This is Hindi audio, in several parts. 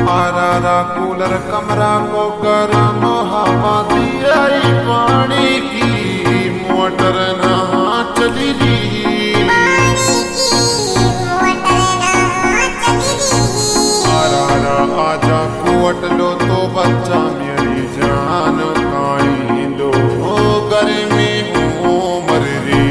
आरारा कूलर कमरा को गरम हवा दिया पानी की मोटर ना चली रही। आरारा आजा कुवट लो तो बच्चा मेरी जान काई लो गर्मी हो मर री।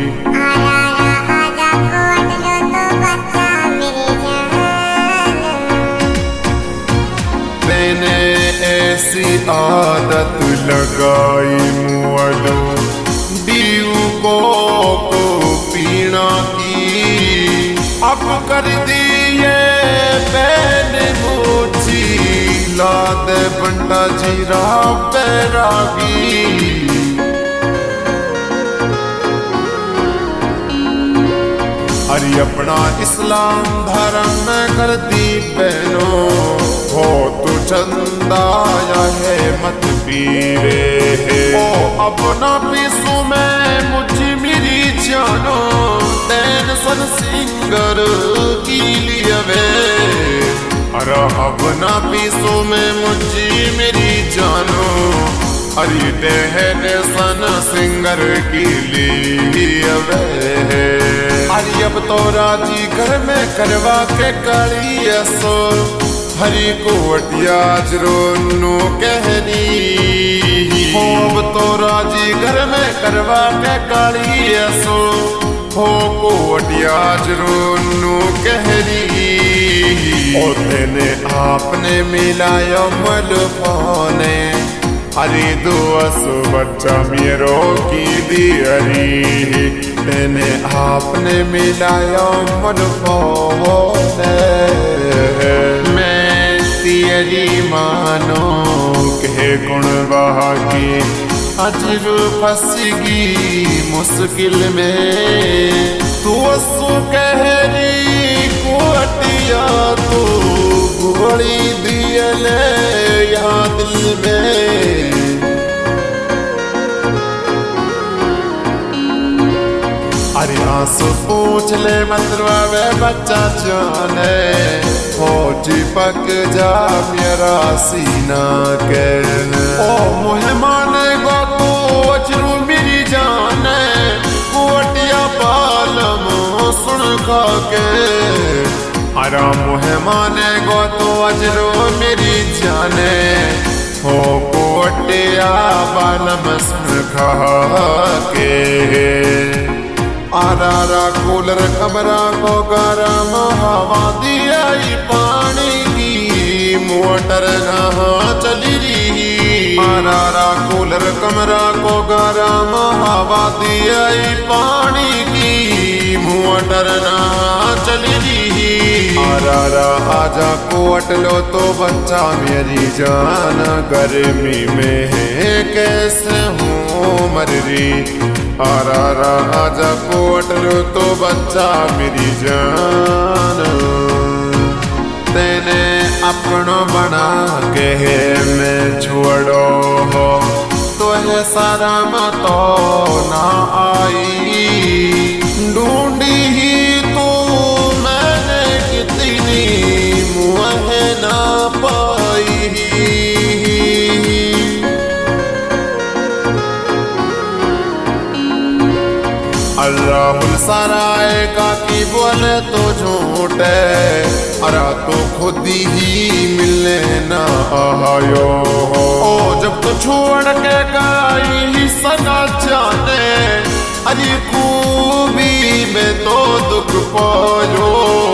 ऐसी आदत लगाई मुअलो दीव को पीना की अब कर दिए बैन मोची लाद बंडा जीरा बैरागी। अरे अपना इस्लाम धर्म में कर दी बहनों हो तू चंदा या है मत पीरे ओ अपना पीसू में मुझे मेरी जानो टेंशन सिंगर की लिए वे। अरे अपना पीसू में मुझे मेरी जानो अरे टेंशन सिंगर की लिए वे। अरे अब तो राजी घर में करवा के काली सो हरी कोटिया जरोनू कहनी हो। अब तो राजी घर में करवा के काली सो हो कोटिया जरोनू कहनी। और मैंने आपने मिलाया मलफाने अरे दोस्त बच्चा मेरो की दी अरी मैंने आपने मिलाया मलफाने। मैं तेरी मानो कहे गुण बहा की अजर फंसगी मुश्किल में तू असु कहरी कोटिया तू घोड़ी दियल यहाँ दिल में। अरे आंसू पूछ ले मतवा वे बच्चा जाने हो चिपक जा मेरा सीना के ओ मुहमान गो तू अचरू मेरी जाने कोटिया पालम सुन खा के। अरे मुहमान गो तू अचरू मेरी जाने हो कोटिया पालम सुन खा के। आरारा कूलर कमरा को गरम हवा दिया पानी की मोटर कहाँ चली रही। आरारा कूलर कमरा को गरम हवा दिया पानी की मोटर कहाँ चली रही। आरारा आजा कोट लो तो बच्चा मेरी जान गर्मी में है कैसे हूँ मर रही। आरारा आजा कोट लो तो बच्चा मेरी जान तेने अपनो बना के मैं छोड़ो हो तो है सारा मतो ना आई। ढूंढी ही तू मैंने कितनी मुँह ना पाई। अल्लाहुल सराय का की बोले तो झूठे अरा तो खुद ही मिलने ना आयो हो। जब तो छोड़ के गई ही सना जाने अरे खूबी में तो दुख पायो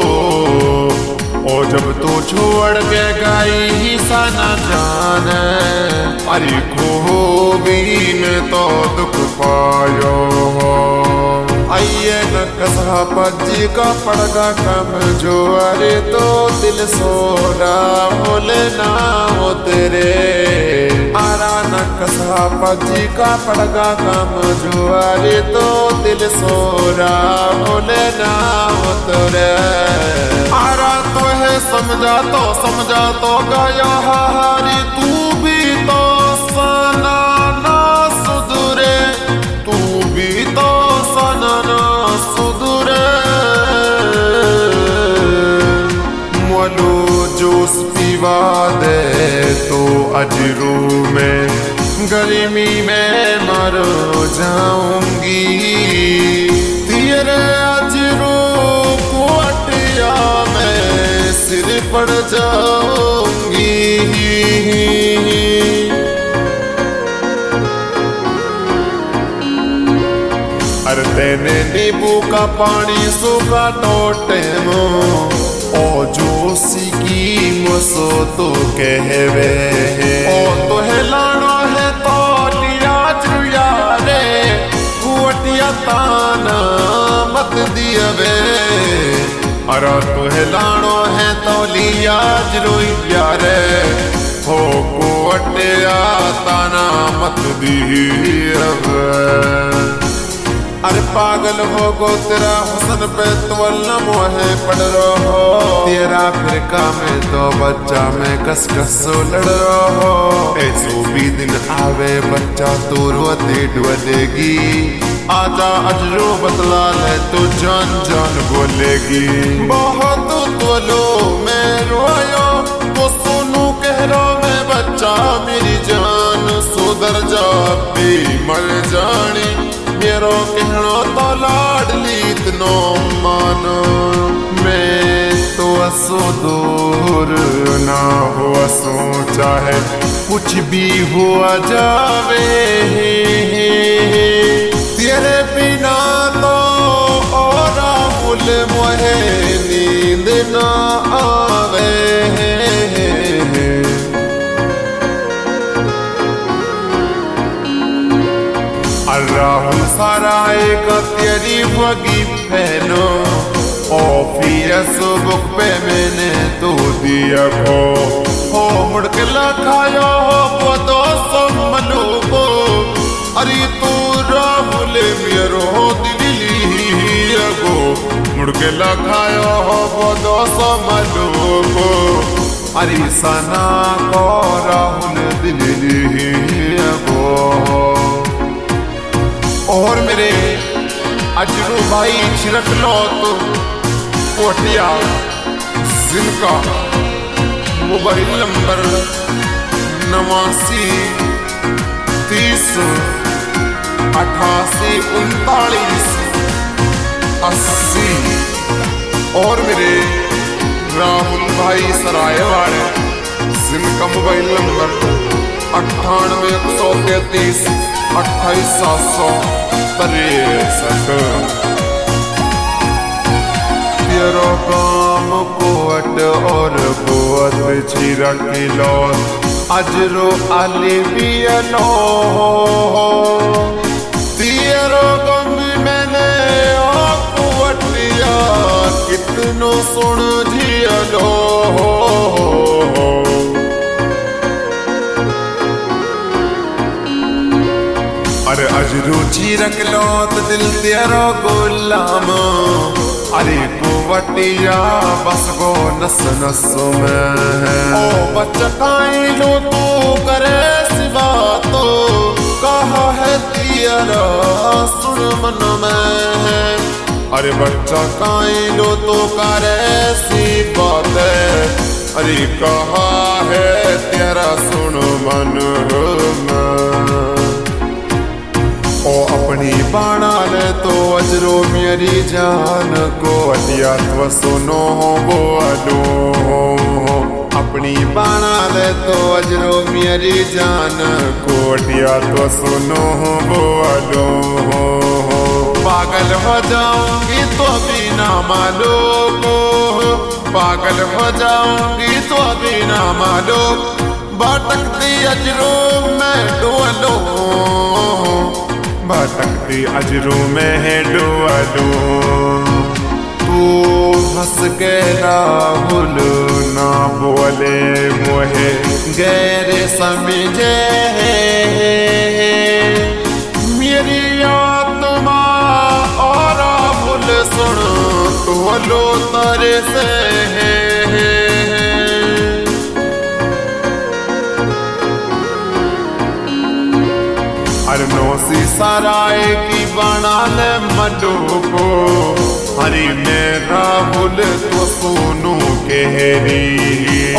ओ जब तो छोड़ के गई ही सना जाने अरे खूबी में तो दुख पायो। आइए न कसा पजी का पड़गा कम जो अरे तो दिल सोना बोले ना हो तेरे। आरा न कसा पजी का पड़गा कम जो अरे तो दिल सोना बोले ना हो तेरे। आरा तो है समझा तो गया हारी तू भी तो सना ना सुधरे तू भी तो सना ना सुधरे। मौलूद जूस पिवा दे तो अजरू में गर्मी में मर जाऊंगी। तेरे अजरू को अटिया में सिर पड़ जाऊंगी। अरे तेने नींबू का पानी सूखा टोटे मो ओ जोशी की मसो तो कहवे ओ तो लानो है तो लिया जुया रे कुटिया ताना मत दिया वे। अरे तो लानो है तो लिया जुया रे हो कुटिया ताना मत दिया वे। अरे पागल हो गो तेरा हुस्न पे तवल्ला मोहे पड़ रहो। तेरा फिरका में तो बच्चा में कस कस लड़ रहो। ऐसो भी दिन आवे बच्चा तो रोते डुलेगी। आजा अजरो बतला ले तो जान जान बोलेगी। बहुत तोलो मैं रोयो तो सोनू कह रो मैं बच्चा मेरी जान सुधर जा भी मर जानी। मेरो कहनो तो लाडली इतनो मानो मैं तो असो दूर ना हो असो चाहे कुछ भी हुआ जावे। तेरे बिना तो और फुल मोहे नींद ना आवे। राहुल सारा एक तेरी वगी पहनो फेसबुक पे मैंने तो दिया खो हो मुड़ के लखायो वो दोस्तों मनु को। अरे तू राहुल मेरो दिली गो मुड़ के लखायो वो दोस्तों मनु को। अरे सना को राहुल दिली गो। और मेरे अजरू भाई छिड़क लो तो कोटिया जिनका मोबाइल नंबर 89 30 88 39 80। और मेरे राहुल भाई सरायवाड़े जिनका मोबाइल नंबर 98 133 28 763। तेरो काम कोट और बोत छिरक लो अजरो आली पियलो। तेरो गम मैंने कुटिया कितनो सुन जियलो। अरे अजरू छिरक लो तो दिल तेरो गुलाम। अरे कुवटिया बस गो नस नस में ओ बचकाई लो तू करे सिवा तो कहा है तेरा सुन मन में। अरे बच्चा काई लो तो करे सी बात। अरे कहा है तेरा सुन मन में। ओ अपनी बाणा ले तो अजरो मेरी जान को अटिया तो सुनो बोलो। अपनी बाणा ले तो अजरो मेरी जान को अटिया तो सुनो बोलो। पागल हो जाऊंगी तो बिना मालूम। पागल हो जाऊंगी तो बिना मालूम। भटकती अजरो में डोलो। भटकती अजरू में है डोलो। तू हंस के राहुल ना बोले मोहे गैर समझे। मेरी आत्मा और राहुल सुन टोलो तारे से अरनोसी सराय की बना ले मडो को। हरी में राहुल तो सोनू कहरी।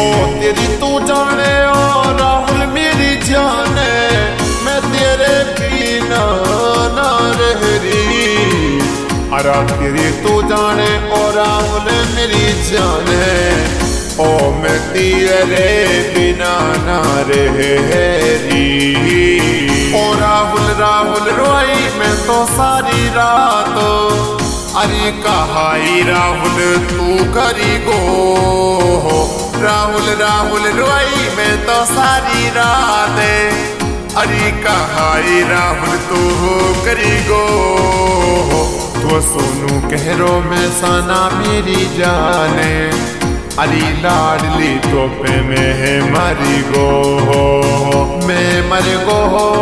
तेरी तू जाने और राहुल मेरी जान है। ओ मैं तेरे बिना ना रही। ओ राहुल राहुल रोई मैं तो सारी रात। अरे कहाई राहुल तू करी गो। राहुल राहुल रोई मैं तो सारी रात। अरे कहाई राहुल तू करी गो। तो सोनू कहरो में सना मेरी जाने। अरे लाडली तो पे में है मरी गो। मैं मर गो।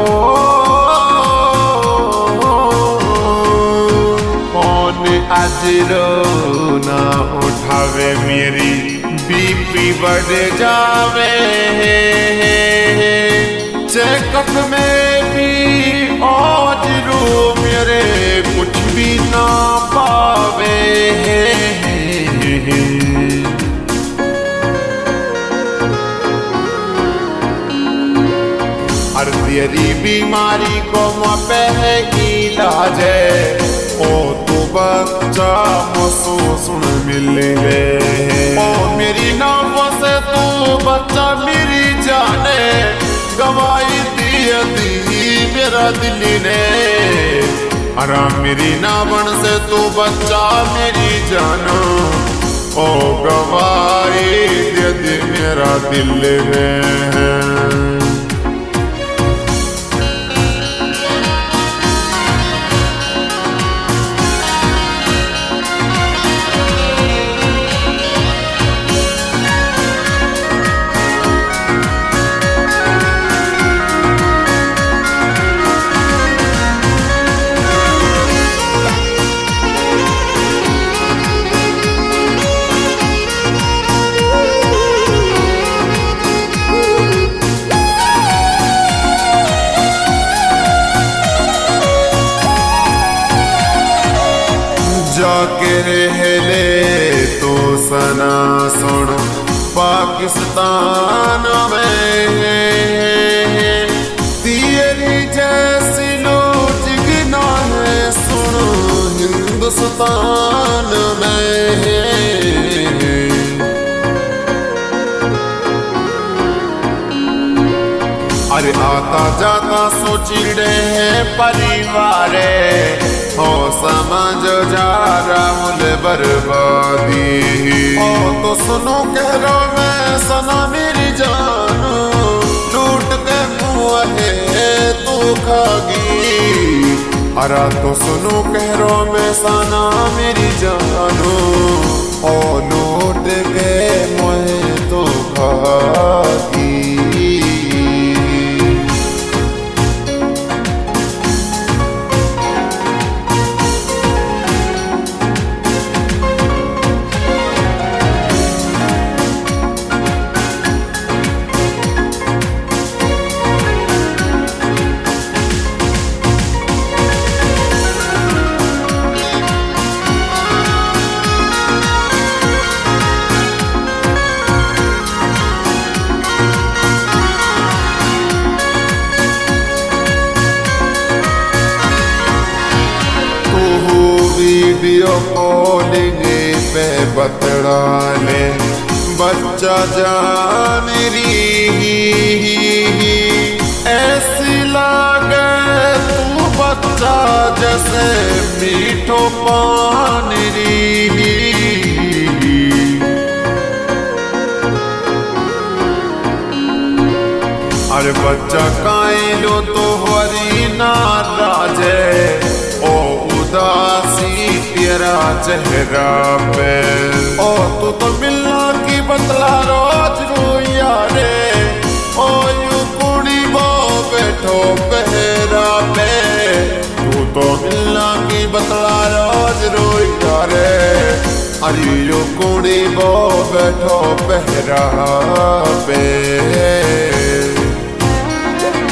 आज रो ना उठावे मेरी बीपी बढ़ जावे। चेकअप में भी आज रो मेरे कुछ भी ना पावे। हर तेरी बीमारी को पे है इलाज है। ओ तू बच्चा मुझसे सुन मिले। ओ मेरी नाव से तू बच्चा मेरी जाने। गवाई दी मेरा दिल ने। अरे मेरी नावन से तू बच्चा मेरी जानो। ओ गवाई दी मेरा दिल ने। जाके रहले तो सना सुन पाकिस्तान में। तेरी जैसी लोग गिना है सुन हिंदुस्तान में। अरे आता जाता सोचिड़े हैं परिवार। हो समझ जा राहुल बर्बादी। ओ तो सुनो कह रो मैं सना मेरी जान। लूट के मुँह है तू खागी। अरे तो सुनो कह रो मैं सना मेरी जानो। ओ लूट के मुँह तू खागी। वीडियो कॉलिंग पे बतला ले बच्चा जान री। ऐसी लागे तू बच्चा जैसे मीठो पानी री। अरे बच्चा काई लो तो हरी नाराज है। ओ उदासी तेरा चेहरा पे। ओ तू तो मिलना की बतला रोज रोया रे। ओ यू कुड़ी वो बैठो पहरा पे। तू तो मिलना की बतला रोज रोया रे। अरे यू कुड़ी वो बैठो पहरा पे।